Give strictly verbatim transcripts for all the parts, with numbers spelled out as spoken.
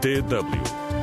D W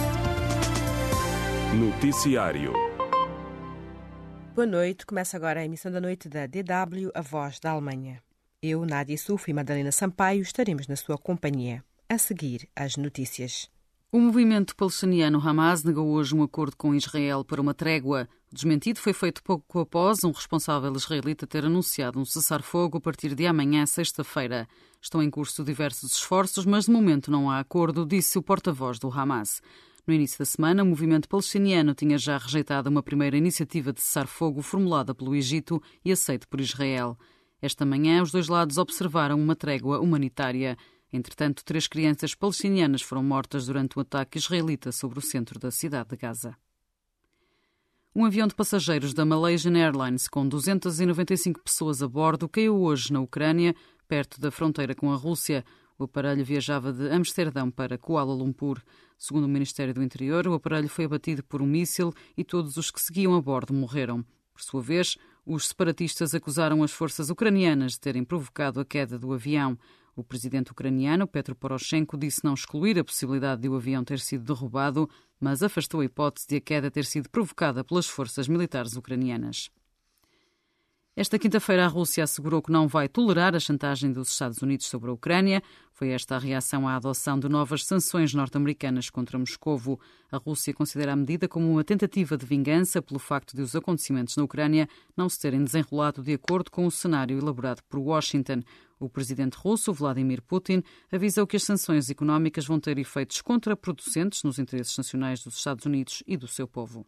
Noticiário. Boa noite, começa agora a emissão da noite da D W, a voz da Alemanha. Eu, Nádia Suf e Madalena Sampaio estaremos na sua companhia. A seguir, as notícias. O movimento palestiniano Hamas negou hoje um acordo com Israel para uma trégua. O desmentido foi feito pouco após um responsável israelita ter anunciado um cessar-fogo a partir de amanhã, sexta-feira. Estão em curso diversos esforços, mas de momento não há acordo, disse o porta-voz do Hamas. No início da semana, o movimento palestiniano tinha já rejeitado uma primeira iniciativa de cessar-fogo formulada pelo Egito e aceita por Israel. Esta manhã, os dois lados observaram uma trégua humanitária. Entretanto, três crianças palestinianas foram mortas durante o ataque israelita sobre o centro da cidade de Gaza. Um avião de passageiros da Malaysian Airlines com duzentas e noventa e cinco pessoas a bordo caiu hoje na Ucrânia, perto da fronteira com a Rússia. O aparelho viajava de Amsterdão para Kuala Lumpur. Segundo o Ministério do Interior, o aparelho foi abatido por um míssil e todos os que seguiam a bordo morreram. Por sua vez, os separatistas acusaram as forças ucranianas de terem provocado a queda do avião. O presidente ucraniano, Petro Poroshenko, disse não excluir a possibilidade de o avião ter sido derrubado, mas afastou a hipótese de a queda ter sido provocada pelas forças militares ucranianas. Esta quinta-feira, a Rússia assegurou que não vai tolerar a chantagem dos Estados Unidos sobre a Ucrânia. Foi esta a reação à adoção de novas sanções norte-americanas contra Moscovo. A Rússia considera a medida como uma tentativa de vingança pelo facto de os acontecimentos na Ucrânia não se terem desenrolado de acordo com o cenário elaborado por Washington. O presidente russo, Vladimir Putin, avisou que as sanções económicas vão ter efeitos contraproducentes nos interesses nacionais dos Estados Unidos e do seu povo.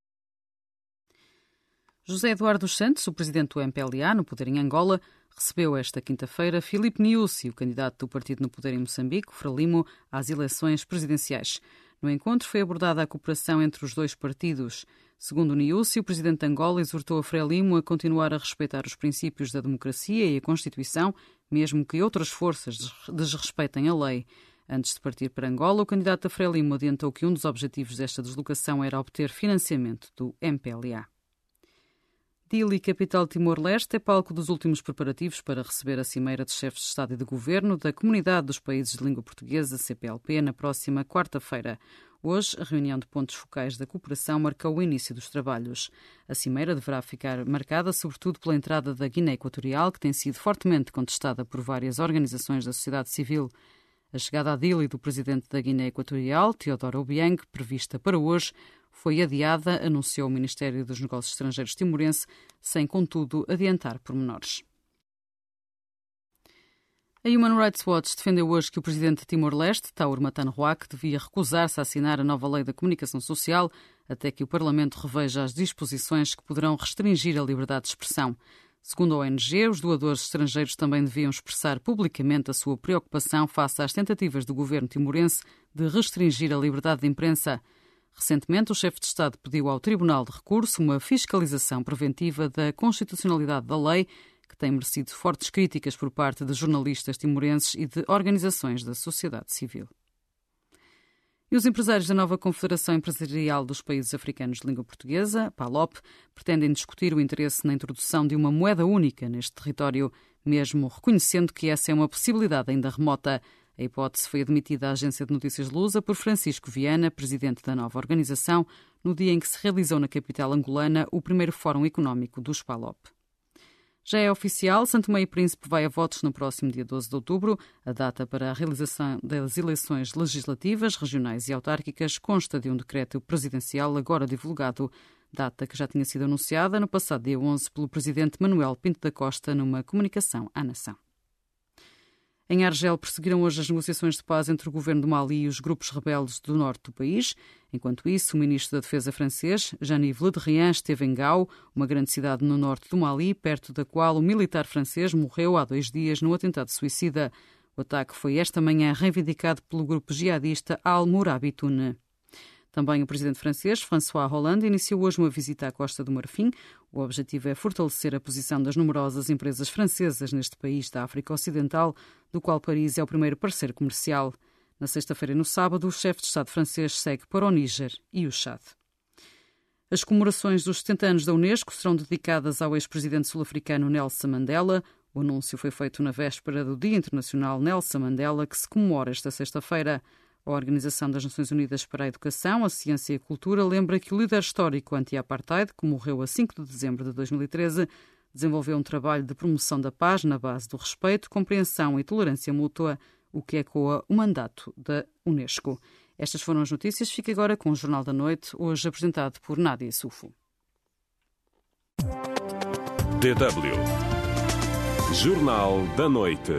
José Eduardo dos Santos, o presidente do M P L A no poder em Angola, recebeu esta quinta-feira Filipe Nyusi, o candidato do partido no poder em Moçambique, Frelimo, às eleições presidenciais. No encontro foi abordada a cooperação entre os dois partidos. Segundo Nyusi, o presidente de Angola exortou a Frelimo a continuar a respeitar os princípios da democracia e a Constituição, mesmo que outras forças desrespeitem a lei. Antes de partir para Angola, o candidato da Frelimo adiantou que um dos objetivos desta deslocação era obter financiamento do M P L A. Dili, capital de Timor-Leste, é palco dos últimos preparativos para receber a cimeira de chefes de Estado e de Governo da Comunidade dos Países de Língua Portuguesa, C P L P, na próxima quarta-feira. Hoje, a reunião de pontos focais da cooperação marcou o início dos trabalhos. A cimeira deverá ficar marcada sobretudo pela entrada da Guiné Equatorial, que tem sido fortemente contestada por várias organizações da sociedade civil. A chegada a Dili do presidente da Guiné Equatorial, Teodoro Obiang, prevista para hoje, foi adiada, anunciou o Ministério dos Negócios Estrangeiros timorense, sem, contudo, adiantar pormenores. A Human Rights Watch defendeu hoje que o presidente de Timor-Leste, Taur Matan Ruac, devia recusar-se a assinar a nova lei da comunicação social até que o Parlamento reveja as disposições que poderão restringir a liberdade de expressão. Segundo a O N G, os doadores estrangeiros também deviam expressar publicamente a sua preocupação face às tentativas do governo timorense de restringir a liberdade de imprensa. Recentemente, o chefe de Estado pediu ao Tribunal de Recurso uma fiscalização preventiva da constitucionalidade da lei, que tem merecido fortes críticas por parte de jornalistas timorenses e de organizações da sociedade civil. E os empresários da nova Confederação Empresarial dos Países Africanos de Língua Portuguesa, PALOP, pretendem discutir o interesse na introdução de uma moeda única neste território, mesmo reconhecendo que essa é uma possibilidade ainda remota. A hipótese foi admitida à agência de notícias Lusa por Francisco Viana, presidente da nova organização, no dia em que se realizou na capital angolana o primeiro Fórum Económico dos PALOP. Já é oficial, Santo Tomé e Príncipe vai a votos no próximo dia doze de outubro. A data para a realização das eleições legislativas, regionais e autárquicas consta de um decreto presidencial agora divulgado, data que já tinha sido anunciada no passado dia onze pelo presidente Manuel Pinto da Costa numa comunicação à nação. Em Argel, prosseguiram hoje as negociações de paz entre o governo do Mali e os grupos rebeldes do norte do país. Enquanto isso, o ministro da Defesa francês, Jean-Yves Le Drian, esteve em Gao, uma grande cidade no norte do Mali, perto da qual o militar francês morreu há dois dias num atentado suicida. O ataque foi esta manhã reivindicado pelo grupo jihadista Al-Mourabitoun. Também o presidente francês, François Hollande, iniciou hoje uma visita à Costa do Marfim. O objetivo é fortalecer a posição das numerosas empresas francesas neste país da África Ocidental, do qual Paris é o primeiro parceiro comercial. Na sexta-feira e no sábado, o chefe de Estado francês segue para o Níger e o Chad. As comemorações dos setenta anos da Unesco serão dedicadas ao ex-presidente sul-africano Nelson Mandela. O anúncio foi feito na véspera do Dia Internacional Nelson Mandela, que se comemora esta sexta-feira. A Organização das Nações Unidas para a Educação, a Ciência e a Cultura lembra que o líder histórico anti-apartheid, que morreu a cinco de dezembro de dois mil e treze, desenvolveu um trabalho de promoção da paz na base do respeito, compreensão e tolerância mútua, o que ecoa o mandato da Unesco. Estas foram as notícias. Fique agora com o Jornal da Noite, hoje apresentado por Nádia Sufo. D W Jornal da Noite.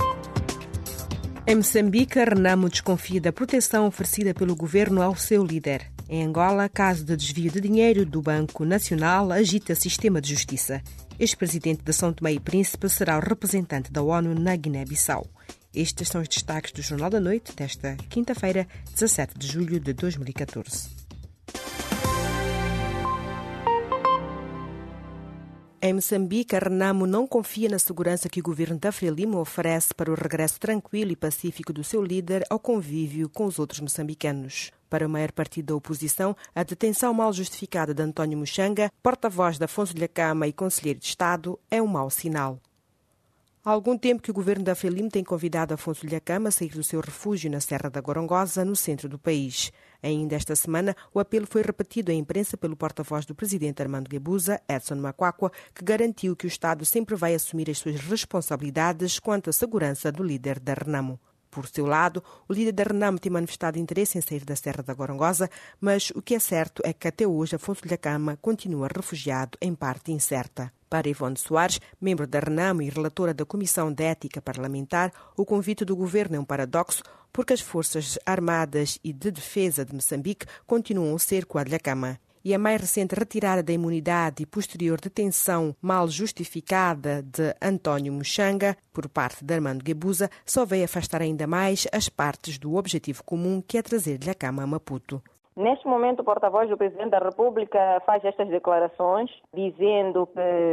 Em Moçambique, a Renamo desconfia da proteção oferecida pelo governo ao seu líder. Em Angola, caso de desvio de dinheiro do Banco Nacional agita sistema de justiça. Ex-presidente de São Tomé e Príncipe será o representante da ONU na Guiné-Bissau. Estes são os destaques do Jornal da Noite desta quinta-feira, dezassete de julho de dois mil e catorze. Em Moçambique, a Renamo não confia na segurança que o governo da Frelimo oferece para o regresso tranquilo e pacífico do seu líder ao convívio com os outros moçambicanos. Para o maior partido da oposição, a detenção mal justificada de António Muxanga, porta-voz de Afonso Dhlakama e conselheiro de Estado, é um mau sinal. Há algum tempo que o governo da Frelimo tem convidado Afonso Dhlakama a sair do seu refúgio na Serra da Gorongosa, no centro do país. Ainda esta semana, o apelo foi repetido à imprensa pelo porta-voz do presidente Armando Guebuza, Edson Macquaqua, que garantiu que o Estado sempre vai assumir as suas responsabilidades quanto à segurança do líder da Renamo. Por seu lado, o líder da Renamo tem manifestado interesse em sair da Serra da Gorongosa, mas o que é certo é que até hoje Afonso Dhlakama continua refugiado em parte incerta. Para Ivone Soares, membro da Renamo e relatora da Comissão de Ética Parlamentar, o convite do governo é um paradoxo porque as Forças Armadas e de Defesa de Moçambique continuam o cerco a Dhlakama. E a mais recente retirada da imunidade e posterior detenção mal justificada de António Muxanga por parte de Armando Guebuza só veio afastar ainda mais as partes do objetivo comum que é trazer Dhlakama a Maputo. Neste momento, o porta-voz do Presidente da República faz estas declarações, dizendo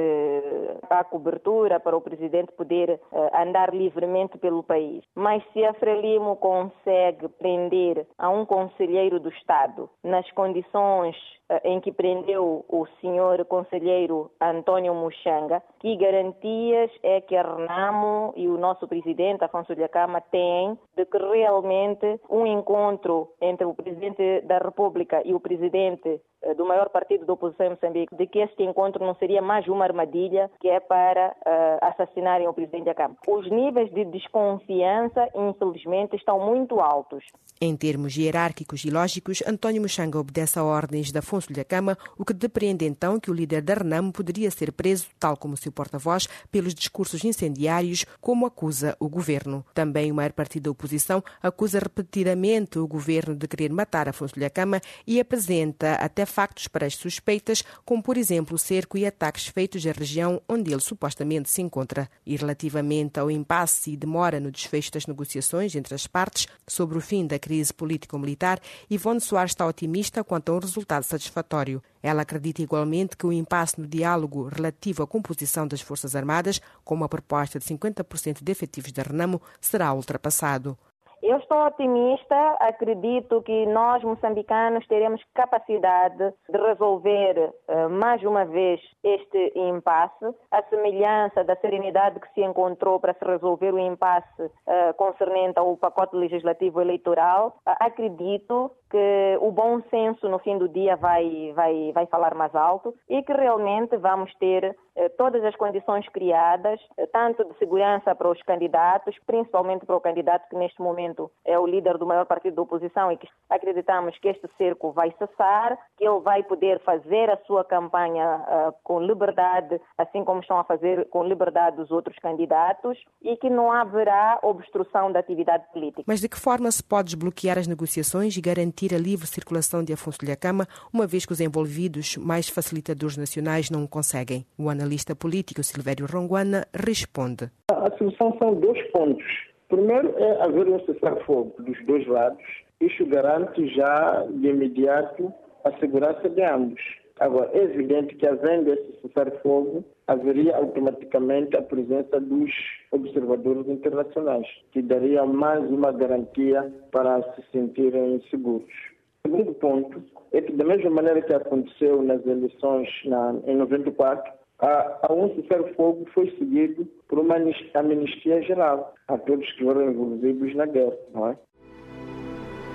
que há cobertura para o Presidente poder uh, andar livremente pelo país. Mas se a Frelimo consegue prender a um conselheiro do Estado nas condições uh, em que prendeu o senhor conselheiro António Muxanga, que garantias é que a Renamo e o nosso Presidente, Afonso Dhlakama, têm de que realmente um encontro entre o Presidente da República e o presidente do maior partido da oposição em Moçambique, de que este encontro não seria mais uma armadilha que é para uh, assassinarem o presidente Dhlakama. Os níveis de desconfiança, infelizmente, estão muito altos. Em termos hierárquicos e lógicos, António Muxanga obedece a ordens de Afonso Dhlakama, o que depreende então que o líder da Renamo poderia ser preso, tal como seu porta-voz, pelos discursos incendiários, como acusa o governo. Também o maior partido da oposição acusa repetidamente o governo de querer matar Afonso Dhlakama e apresenta até factos para as suspeitas, como por exemplo o cerco e ataques feitos na região onde ele supostamente se encontra. E relativamente ao impasse e demora no desfecho das negociações entre as partes sobre o fim da crise político-militar, Ivone Soares está otimista quanto a um resultado satisfatório. Ela acredita igualmente que o impasse no diálogo relativo à composição das Forças Armadas, como a proposta de cinquenta por cento de efetivos da Renamo, será ultrapassado. Eu estou otimista, acredito que nós, moçambicanos, teremos capacidade de resolver uh, mais uma vez este impasse, a semelhança da serenidade que se encontrou para se resolver o impasse uh, concernente ao pacote legislativo eleitoral. Uh, acredito que o bom senso no fim do dia vai, vai, vai falar mais alto e que realmente vamos ter uh, todas as condições criadas, uh, tanto de segurança para os candidatos, principalmente para o candidato que neste momento é o líder do maior partido da oposição e que acreditamos que este cerco vai cessar, que ele vai poder fazer a sua campanha uh, com liberdade, assim como estão a fazer com liberdade os outros candidatos, e que não haverá obstrução da atividade política. Mas de que forma se pode desbloquear as negociações e garantir a livre circulação de Afonso Dhlakama, uma vez que os envolvidos, mais facilitadores nacionais, não o conseguem? O analista político Silvério Ronguana responde. A solução são dois pontos. Primeiro é haver um cessar-fogo dos dois lados. Isso garante já de imediato a segurança de ambos. Agora, é evidente que havendo esse cessar-fogo, haveria automaticamente a presença dos observadores internacionais, que daria mais uma garantia para se sentirem seguros. O segundo ponto é que, da mesma maneira que aconteceu nas eleições na, em noventa e quatro, a, a um cessar-fogo foi seguido por uma anistia geral a todos que foram envolvidos na guerra, não é?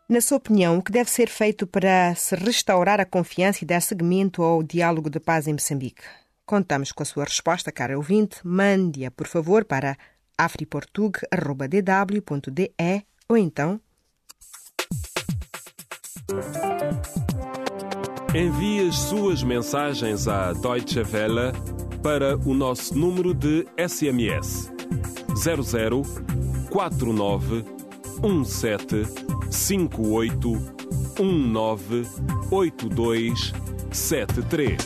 Na sua opinião, o que deve ser feito para se restaurar a confiança e dar seguimento ao diálogo de paz em Moçambique? Contamos com a sua resposta, cara ouvinte. Mande-a, por favor, para afriportug arroba d w ponto d e ou então... Envie as suas mensagens à Deutsche Welle para o nosso número de S M S zero zero quatro nove um sete cinco oito um nove oito dois sete três.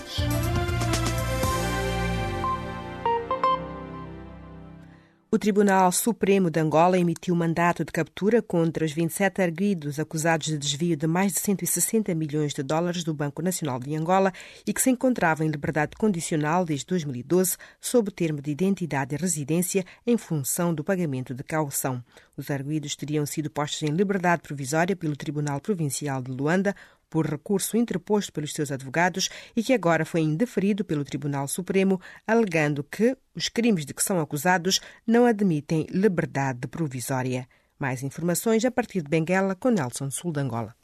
O Tribunal Supremo de Angola emitiu mandato de captura contra os vinte e sete arguidos acusados de desvio de mais de cento e sessenta milhões de dólares do Banco Nacional de Angola e que se encontravam em liberdade condicional desde dois mil e doze, sob o termo de identidade e residência em função do pagamento de caução. Os arguidos teriam sido postos em liberdade provisória pelo Tribunal Provincial de Luanda por recurso interposto pelos seus advogados e que agora foi indeferido pelo Tribunal Supremo, alegando que os crimes de que são acusados não admitem liberdade provisória. Mais informações a partir de Benguela com Nelson Sul de Angola.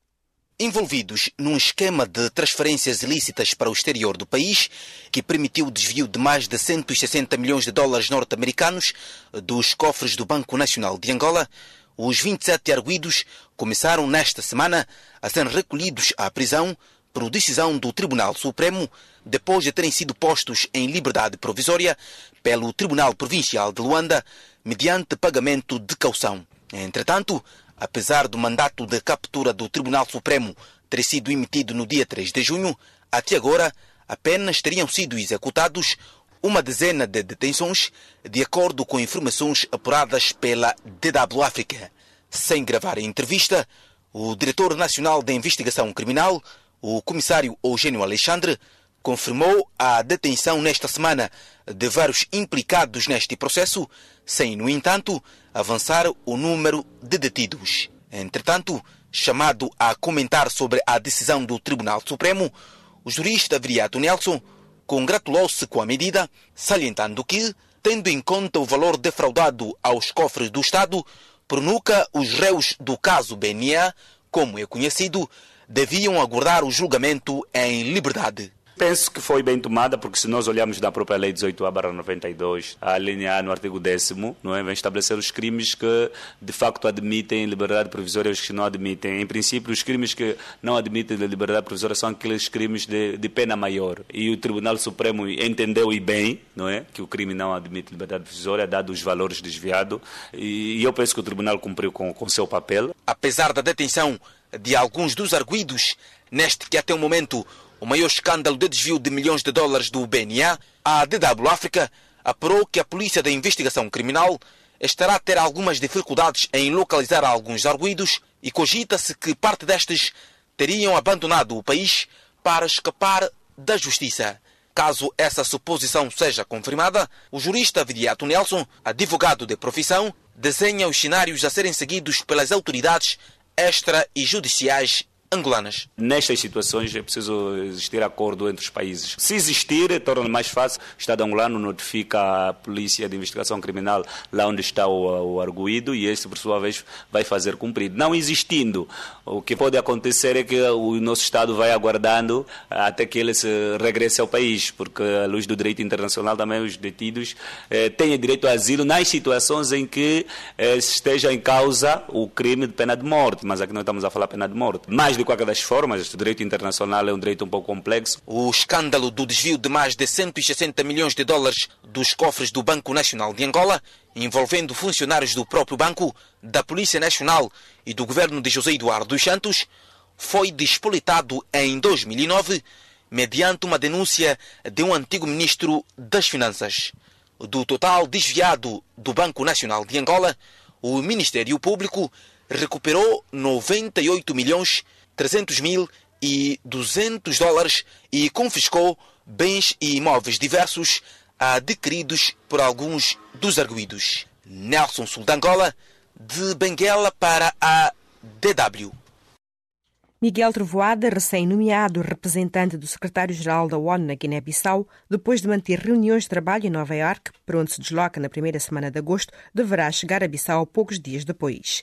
Envolvidos num esquema de transferências ilícitas para o exterior do país, que permitiu o desvio de mais de cento e sessenta milhões de dólares norte-americanos dos cofres do Banco Nacional de Angola, os vinte e sete arguidos começaram nesta semana a ser recolhidos à prisão por decisão do Tribunal Supremo, depois de terem sido postos em liberdade provisória pelo Tribunal Provincial de Luanda, mediante pagamento de caução. Entretanto, apesar do mandato de captura do Tribunal Supremo ter sido emitido no dia três de junho, até agora apenas teriam sido executados uma dezena de detenções, de acordo com informações apuradas pela D W África. Sem gravar a entrevista, o Diretor Nacional de Investigação Criminal, o Comissário Eugênio Alexandre, confirmou a detenção nesta semana de vários implicados neste processo, sem, no entanto, avançar o número de detidos. Entretanto, chamado a comentar sobre a decisão do Tribunal Supremo, o jurista Viriato Nelson congratulou-se com a medida, salientando que, tendo em conta o valor defraudado aos cofres do Estado, por nunca os réus do caso B N A, como é conhecido, deviam aguardar o julgamento em liberdade. Penso que foi bem tomada, porque se nós olharmos na própria Lei dezoito A barra noventa e dois, a linha A no artigo décimo, não é, vem estabelecer os crimes que de facto admitem liberdade provisória e os que não admitem. Em princípio, os crimes que não admitem liberdade provisória são aqueles crimes de, de pena maior. E o Tribunal Supremo entendeu e bem, não é, que o crime não admite liberdade provisória, dado os valores desviados, e, e eu penso que o Tribunal cumpriu com o seu papel. Apesar da detenção de alguns dos arguidos, neste que até o momento o maior escândalo de desvio de milhões de dólares do B N A, a D W África apurou que a Polícia da Investigação Criminal estará a ter algumas dificuldades em localizar alguns arguidos e cogita-se que parte destes teriam abandonado o país para escapar da justiça. Caso essa suposição seja confirmada, o jurista Viriato Nelson, advogado de profissão, desenha os cenários a serem seguidos pelas autoridades extra e judiciais angolanas. Nestas situações é preciso existir acordo entre os países. Se existir, torna mais fácil. O Estado angolano notifica a Polícia de Investigação Criminal lá onde está o, o arguido e esse, por sua vez, vai fazer cumprir. Não existindo, o que pode acontecer é que o nosso Estado vai aguardando até que ele se regresse ao país, porque à luz do direito internacional também os detidos eh, têm direito a asilo nas situações em que eh, esteja em causa o crime de pena de morte, mas aqui nós estamos a falar pena de morte. Mas de qualquer das formas, o direito internacional é um direito um pouco complexo. O escândalo do desvio de mais de cento e sessenta milhões de dólares dos cofres do Banco Nacional de Angola, envolvendo funcionários do próprio banco, da Polícia Nacional e do governo de José Eduardo dos Santos, foi despolitado em dois mil e nove, mediante uma denúncia de um antigo ministro das Finanças. Do total desviado do Banco Nacional de Angola, o Ministério Público recuperou noventa e oito milhões trezentos mil e duzentos dólares e confiscou bens e imóveis diversos adquiridos por alguns dos arguidos. Nelson Sul de Angola, de Benguela para a D W. Miguel Trovoada, recém-nomeado representante do secretário-geral da ONU na Guiné-Bissau, depois de manter reuniões de trabalho em Nova Iorque, para onde se desloca na primeira semana de agosto, deverá chegar a Bissau poucos dias depois.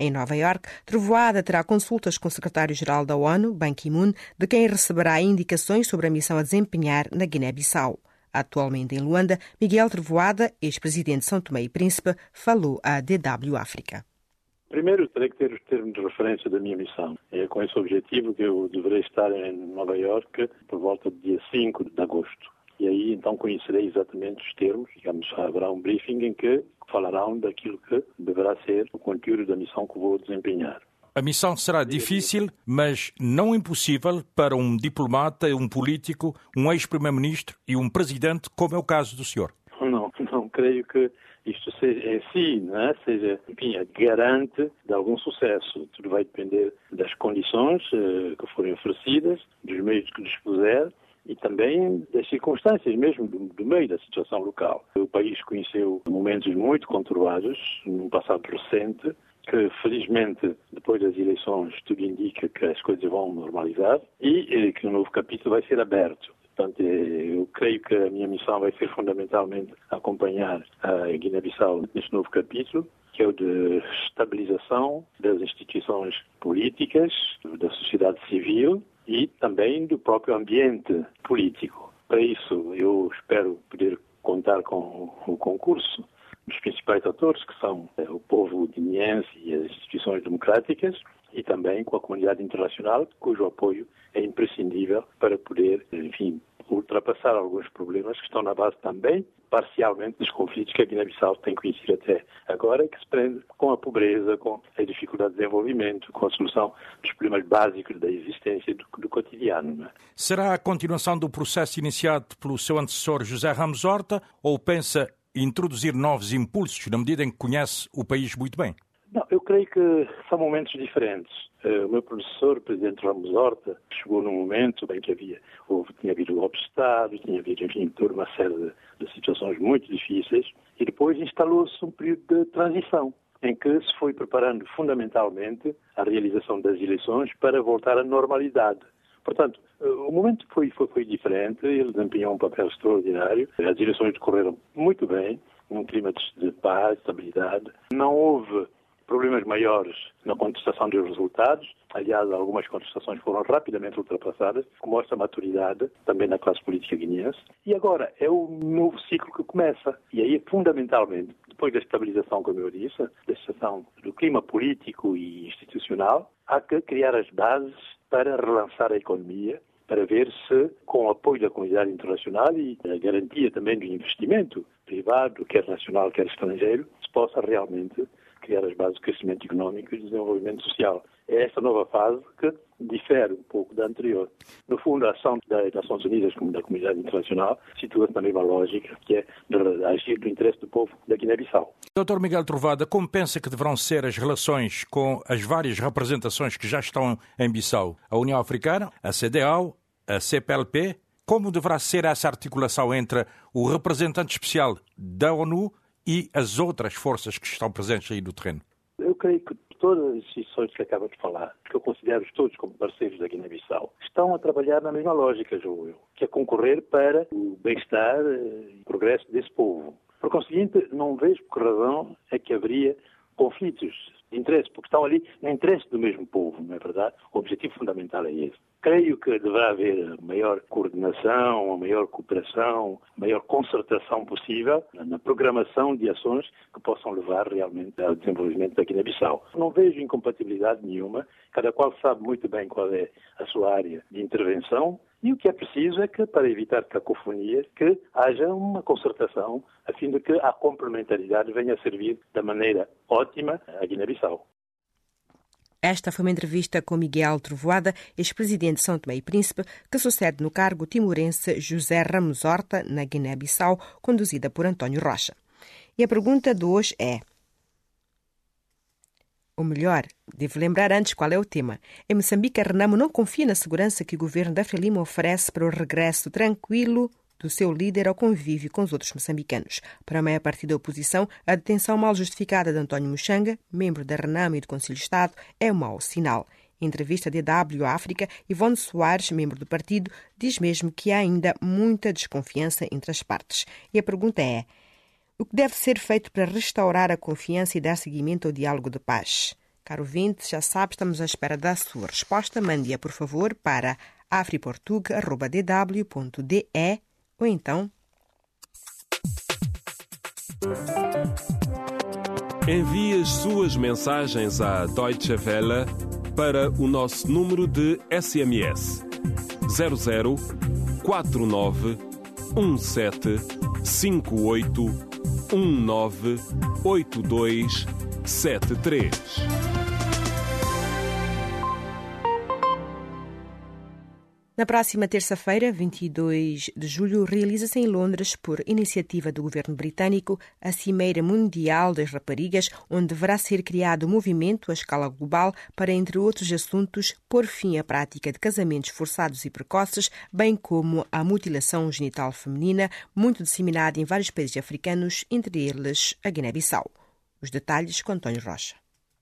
Em Nova Iorque, Trovoada terá consultas com o secretário-geral da ONU, Ban Ki-moon, de quem receberá indicações sobre a missão a desempenhar na Guiné-Bissau. Atualmente em Luanda, Miguel Trovoada, ex-presidente de São Tomé e Príncipe, falou à D W África. Primeiro, terei que ter os termos de referência da minha missão. É com esse objetivo que eu deverei estar em Nova Iorque por volta do dia cinco de agosto. E aí, então, conhecerei exatamente os termos. Digamos, haverá um briefing em que falarão daquilo que deverá ser o conteúdo da missão que vou desempenhar. A missão será difícil, mas não impossível para um diplomata, um político, um ex-primeiro-ministro e um presidente, como é o caso do senhor. Não, não creio que isto seja, em si, não é? seja, enfim, garante de algum sucesso. Tudo vai depender das condições uh, que forem oferecidas, dos meios que dispuser e também das circunstâncias mesmo do, do meio da situação local. O país conheceu momentos muito conturbados num passado recente, que felizmente depois das eleições tudo indica que as coisas vão normalizar e que um novo capítulo vai ser aberto. Portanto, eu creio que a minha missão vai ser fundamentalmente acompanhar a Guiné-Bissau neste novo capítulo, que é o de estabilização das instituições políticas, da sociedade civil e também do próprio ambiente político. Para isso, eu espero poder contar com o concurso dos principais atores, que são o povo guineense e as instituições democráticas, e também com a comunidade internacional, cujo apoio é imprescindível para poder, enfim, ultrapassar alguns problemas que estão na base também, parcialmente, dos conflitos que a Guiné-Bissau tem conhecido até agora, que se prende com a pobreza, com a dificuldade de desenvolvimento, com a solução dos problemas básicos da existência do, do cotidiano. Não é? Será a continuação do processo iniciado pelo seu antecessor José Ramos Horta ou pensa introduzir novos impulsos na medida em que conhece o país muito bem? Não, eu creio que são momentos diferentes. O meu professor, o presidente Ramos Horta, chegou num momento em que havia, houve, tinha havido o golpe de Estado, tinha havido, enfim, toda uma série de, de situações muito difíceis, e depois instalou-se um período de transição, em que se foi preparando fundamentalmente a realização das eleições para voltar à normalidade. Portanto, o momento foi, foi, foi diferente, ele desempenhou um papel extraordinário, as eleições decorreram muito bem, num clima de paz, estabilidade, não houve problemas maiores na contestação dos resultados. Aliás, algumas contestações foram rapidamente ultrapassadas, que mostra a maturidade também na classe política guineense. E agora é o novo ciclo que começa. E aí, fundamentalmente, depois da estabilização, como eu disse, da situação do clima político e institucional, há que criar as bases para relançar a economia, para ver se, com o apoio da comunidade internacional e a garantia também do investimento privado, quer nacional, quer estrangeiro, se possa realmente criar as bases de crescimento económico e de desenvolvimento social. É esta nova fase que difere um pouco da anterior. No fundo, a ação das Nações Unidas, como da comunidade internacional, situa-se na mesma lógica, que é de agir do interesse do povo da Guiné-Bissau. doutor Miguel Trovoada, como pensa que deverão ser as relações com as várias representações que já estão em Bissau? A União Africana, a C D A O, a C P L P? Como deverá ser essa articulação entre o representante especial da ONU e as outras forças que estão presentes aí no terreno? Eu creio que todas as instituições que acaba de falar, que eu considero todos como parceiros da Guiné-Bissau, estão a trabalhar na mesma lógica, julgo eu, que é concorrer para o bem-estar e o progresso desse povo. Por conseguinte, não vejo por que razão é que haveria conflitos de interesse, porque estão ali no interesse do mesmo povo, não é verdade? O objetivo fundamental é esse. Creio que deverá haver maior coordenação, maior cooperação, maior concertação possível na programação de ações que possam levar realmente ao desenvolvimento da Guiné-Bissau. Não vejo incompatibilidade nenhuma, cada qual sabe muito bem qual é a sua área de intervenção e o que é preciso é que, para evitar cacofonia, que haja uma concertação a fim de que a complementaridade venha a servir da maneira ótima à Guiné-Bissau. Esta foi uma entrevista com Miguel Trovoada, ex-presidente de São Tomé e Príncipe, que sucede no cargo timorense José Ramos Horta, na Guiné-Bissau, conduzida por António Rocha. E a pergunta de hoje é... Ou melhor, devo lembrar antes qual é o tema. Em Moçambique, a Renamo não confia na segurança que o governo da Frelimo oferece para o regresso tranquilo do seu líder ao convívio com os outros moçambicanos. Para a maior parte da oposição, a detenção mal justificada de António Muxanga, membro da Renamo e do Conselho de Estado, é um mau sinal. Em entrevista à D W África, Ivone Soares, membro do partido, diz mesmo que há ainda muita desconfiança entre as partes. E a pergunta é: o que deve ser feito para restaurar a confiança e dar seguimento ao diálogo de paz? Caro ouvinte, já sabe, estamos à espera da sua resposta. Mande-a, por favor, para afriportug arroba d w ponto d e ou então... Envie as suas mensagens à Deutsche Welle para o nosso número de S M S zero zero quatro nove um sete cinco oito um nove oito dois sete três. Na próxima terça-feira, vinte e dois de julho, realiza-se em Londres, por iniciativa do governo britânico, a Cimeira Mundial das Raparigas, onde deverá ser criado um movimento à escala global para, entre outros assuntos, pôr fim à prática de casamentos forçados e precoces, bem como à mutilação genital feminina, muito disseminada em vários países africanos, entre eles a Guiné-Bissau. Os detalhes com António Rocha.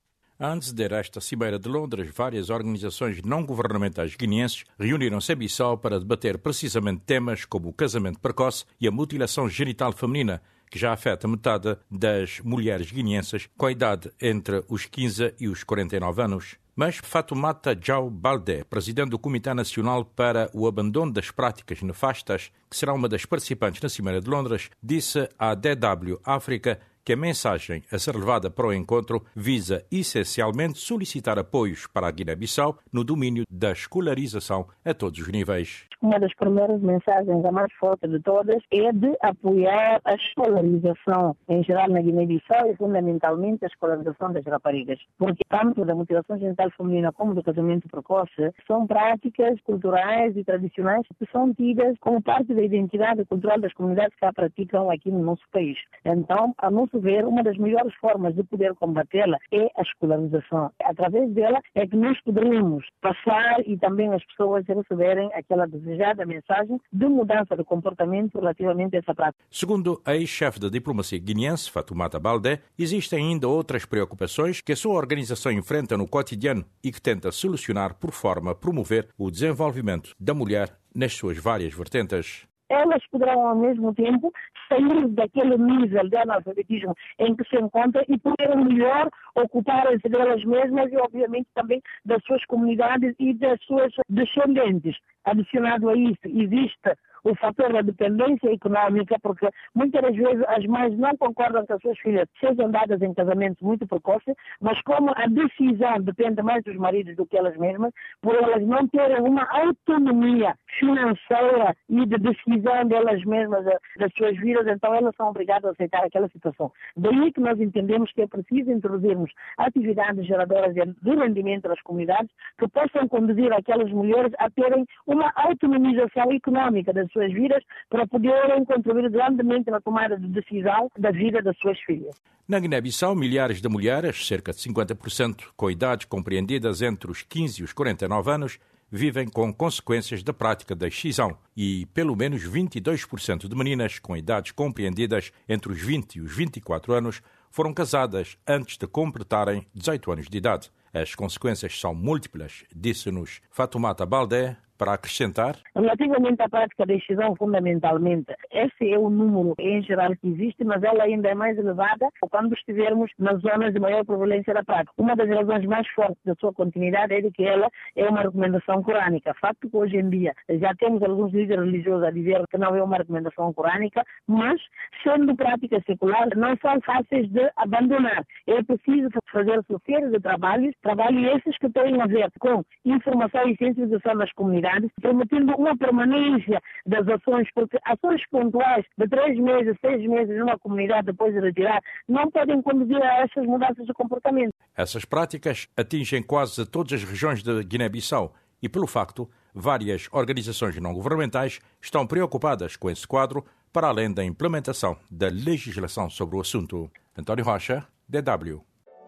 Antes de esta Cimeira de Londres, várias organizações não-governamentais guineenses reuniram-se em Bissau para debater precisamente temas como o casamento precoce e a mutilação genital feminina, que já afeta metade das mulheres guineenses com a idade entre os quinze e os quarenta e nove anos. Mas Fatoumata Diaw Baldé, presidente do Comitê Nacional para o Abandono das Práticas Nefastas, que será uma das participantes na Cimeira de Londres, disse à D W África que a mensagem a ser levada para o encontro visa essencialmente solicitar apoios para a Guiné-Bissau no domínio da escolarização a todos os níveis. Uma das primeiras mensagens, a mais forte de todas, é de apoiar a escolarização em geral na Guiné-Bissau e fundamentalmente a escolarização das raparigas. Porque tanto da mutilação genital feminina como do casamento precoce são práticas culturais e tradicionais que são tidas como parte da identidade cultural das comunidades que a praticam aqui no nosso país. Então, a nosso ver, uma das melhores formas de poder combatê-la é a escolarização. Através dela é que nós poderemos passar e também as pessoas receberem aquela desejada mensagem de mudança de comportamento relativamente a essa prática. Segundo a ex-chefe da diplomacia guineense, Fatoumata Baldé, existem ainda outras preocupações que a sua organização enfrenta no cotidiano e que tenta solucionar por forma a promover o desenvolvimento da mulher nas suas várias vertentes. Elas poderão, ao mesmo tempo, sair daquele nível de analfabetismo em que se encontram e poderem melhor ocupar-se delas mesmas e, obviamente, também das suas comunidades e das suas descendentes. Adicionado a isso, existe o fator da dependência econômica, porque muitas das vezes as mães não concordam que as suas filhas sejam dadas em casamentos muito precoces, mas como a decisão depende mais dos maridos do que elas mesmas, por elas não terem uma autonomia financeira e de decisão delas mesmas das suas vidas, então elas são obrigadas a aceitar aquela situação. Daí que nós entendemos que é preciso introduzirmos atividades geradoras de rendimento das comunidades que possam conduzir aquelas mulheres a terem uma autonomização econômica das suas vidas para poderem contribuir grandemente na tomada de decisão da vida das suas filhas. Na Guiné-Bissau, milhares de mulheres, cerca de cinquenta por cento, com idades compreendidas entre os quinze e os quarenta e nove anos, vivem com consequências da prática da excisão e pelo menos vinte e dois por cento de meninas com idades compreendidas entre os vinte e os vinte e quatro anos foram casadas antes de completarem dezoito anos de idade. As consequências são múltiplas, disse-nos Fatoumata Baldé, para acrescentar. Relativamente à prática da excisão, fundamentalmente, esse é o número em geral que existe, mas ela ainda é mais elevada quando estivermos nas zonas de maior prevalência da prática. Uma das razões mais fortes da sua continuidade é de que ela é uma recomendação corânica. Facto que hoje em dia já temos alguns líderes religiosos a dizer que não é uma recomendação corânica, mas sendo prática secular, não são fáceis de abandonar. É preciso fazer uma série de trabalhos, trabalhos esses que têm a ver com informação e sensibilização das comunidades, permitindo uma permanência das ações, porque ações pontuais de três meses, seis meses numa comunidade depois de retirar, não podem conduzir a essas mudanças de comportamento. Essas práticas atingem quase todas as regiões de Guiné-Bissau e, pelo facto, várias organizações não-governamentais estão preocupadas com esse quadro, para além da implementação da legislação sobre o assunto. António Rocha, D W.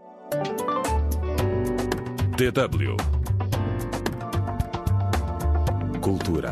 D W Cultura.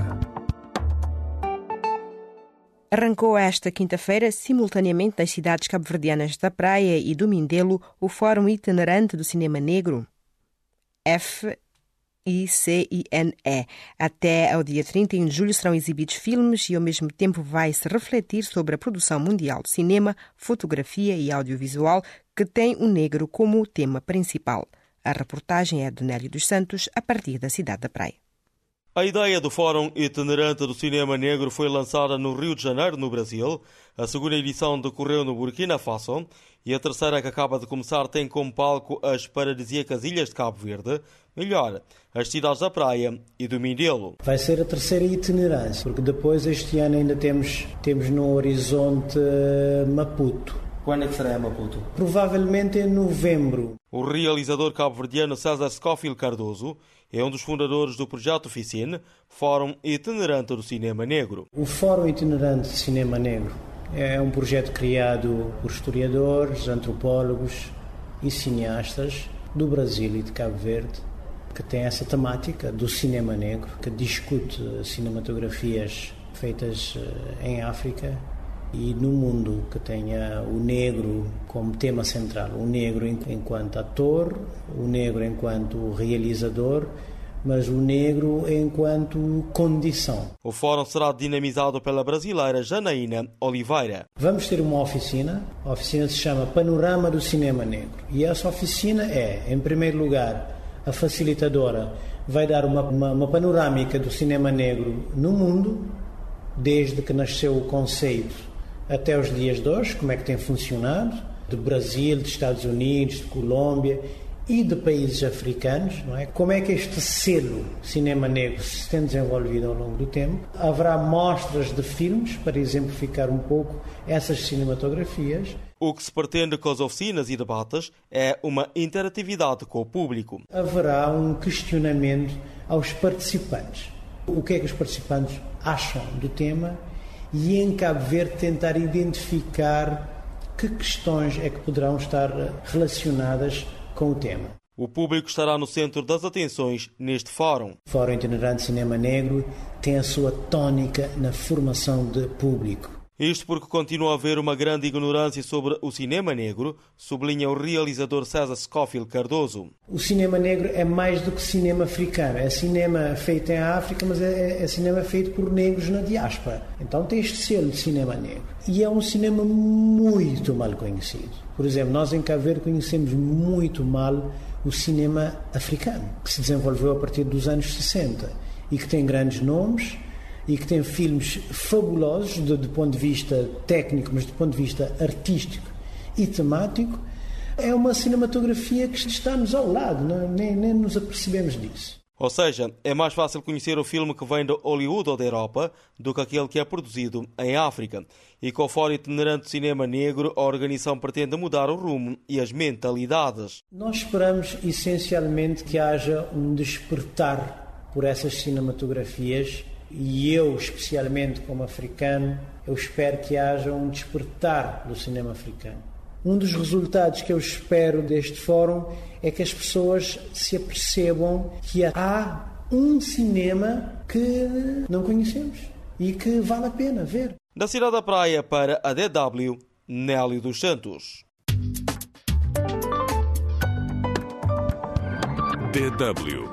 Arrancou esta quinta-feira, simultaneamente nas cidades cabo-verdianas da Praia e do Mindelo, o Fórum Itinerante do Cinema Negro, F I C I N E. Até ao dia trinta e um de julho serão exibidos filmes e, ao mesmo tempo, vai-se refletir sobre a produção mundial de cinema, fotografia e audiovisual que tem o negro como tema principal. A reportagem é de Nélio dos Santos, a partir da cidade da Praia. A ideia do Fórum Itinerante do Cinema Negro foi lançada no Rio de Janeiro, no Brasil. A segunda edição decorreu no Burkina Faso e a terceira, que acaba de começar, tem como palco as paradisíacas ilhas de Cabo Verde, melhor, as cidades da Praia e do Mindelo. Vai ser a terceira itinerância, porque depois este ano ainda temos, temos no horizonte Maputo. Quando é que será Maputo? Provavelmente em novembro. O realizador cabo-verdiano César Scofield Cardoso é um dos fundadores do projeto Oficine, Fórum Itinerante do Cinema Negro. O Fórum Itinerante de Cinema Negro é um projeto criado por historiadores, antropólogos e cineastas do Brasil e de Cabo Verde, que tem essa temática do cinema negro, que discute cinematografias feitas em África e no mundo, que tenha o negro como tema central, o negro enquanto ator, o negro enquanto realizador, mas o negro enquanto condição. O fórum será dinamizado pela brasileira Janaína Oliveira. Vamos ter uma oficina, a oficina se chama Panorama do Cinema Negro, e essa oficina é, em primeiro lugar, a facilitadora vai dar uma, uma, uma panorâmica do cinema negro no mundo, desde que nasceu o conceito até os dias de hoje, como é que tem funcionado, de Brasil, de Estados Unidos, de Colômbia e de países africanos, não é? Como é que este selo cinema negro se tem desenvolvido ao longo do tempo. Haverá mostras de filmes para exemplificar um pouco essas cinematografias. O que se pretende com as oficinas e debates é uma interatividade com o público. Haverá um questionamento aos participantes. O que é que os participantes acham do tema? E em Cabo Verde tentar identificar que questões é que poderão estar relacionadas com o tema. O público estará no centro das atenções neste fórum. O Fórum Itinerante Cinema Negro tem a sua tónica na formação de público. Isto porque continua a haver uma grande ignorância sobre o cinema negro, sublinha o realizador César Scofield Cardoso. O cinema negro é mais do que cinema africano. É cinema feito em África, mas é, é cinema feito por negros na diáspora. Então tem este selo de cinema negro. E é um cinema muito mal conhecido. Por exemplo, nós em Cabo Verde conhecemos muito mal o cinema africano, que se desenvolveu a partir dos anos sessenta e que tem grandes nomes, e que tem filmes fabulosos do, do ponto de vista técnico, mas do ponto de vista artístico e temático. É uma cinematografia que está-nos ao lado, não, nem, nem nos apercebemos disso. Ou seja, é mais fácil conhecer o filme que vem de Hollywood ou da Europa do que aquele que é produzido em África. E com o Fórum Itinerante de Cinema Negro, a organização pretende mudar o rumo e as mentalidades. Nós esperamos, essencialmente, que haja um despertar por essas cinematografias. E eu, especialmente como africano, eu espero que haja um despertar do cinema africano. Um dos resultados que eu espero deste fórum é que as pessoas se apercebam que há um cinema que não conhecemos e que vale a pena ver. Da cidade da Praia para a D W, Nélio dos Santos. D W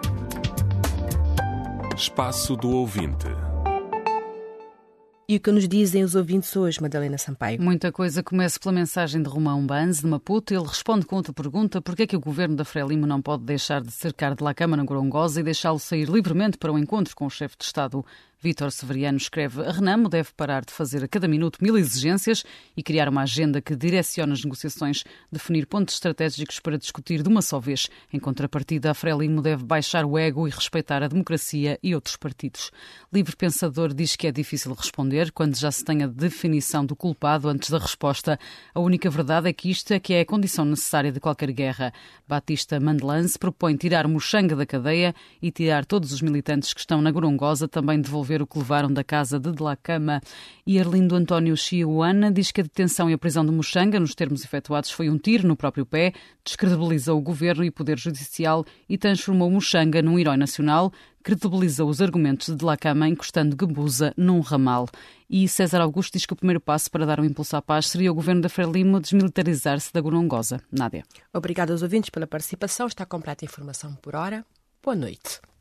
Espaço do Ouvinte. E o que nos dizem os ouvintes hoje, Madalena Sampaio? Muita coisa. Começa pela mensagem de Romão Banz, de Maputo. Ele responde com outra pergunta: por que é que o governo da Frelimo não pode deixar de cercar de Dhlakama na Gorongosa e deixá-lo sair livremente para o encontro com o chefe de Estado? Vítor Severiano escreve: a Renamo deve parar de fazer a cada minuto mil exigências e criar uma agenda que direcione as negociações, definir pontos estratégicos para discutir de uma só vez. Em contrapartida, a Frelimo deve baixar o ego e respeitar a democracia e outros partidos. Livre Pensador diz que é difícil responder quando já se tem a definição do culpado antes da resposta. A única verdade é que isto é que é a condição necessária de qualquer guerra. Batista Mandelance propõe tirar Muxanga da cadeia e tirar todos os militantes que estão na Gorongosa, também devolver ver o que levaram da casa de Dhlakama. E Arlindo António Chiuana diz que a detenção e a prisão de Muxanga, nos termos efetuados, foi um tiro no próprio pé, descredibilizou o governo e o poder judicial e transformou Muxanga num herói nacional, credibilizou os argumentos de Dhlakama encostando Guebuza num ramal. E César Augusto diz que o primeiro passo para dar um impulso à paz seria o governo da Frelimo desmilitarizar-se da Gorongosa. Nádia. Obrigada aos ouvintes pela participação. Está completa a informação por hora. Boa noite.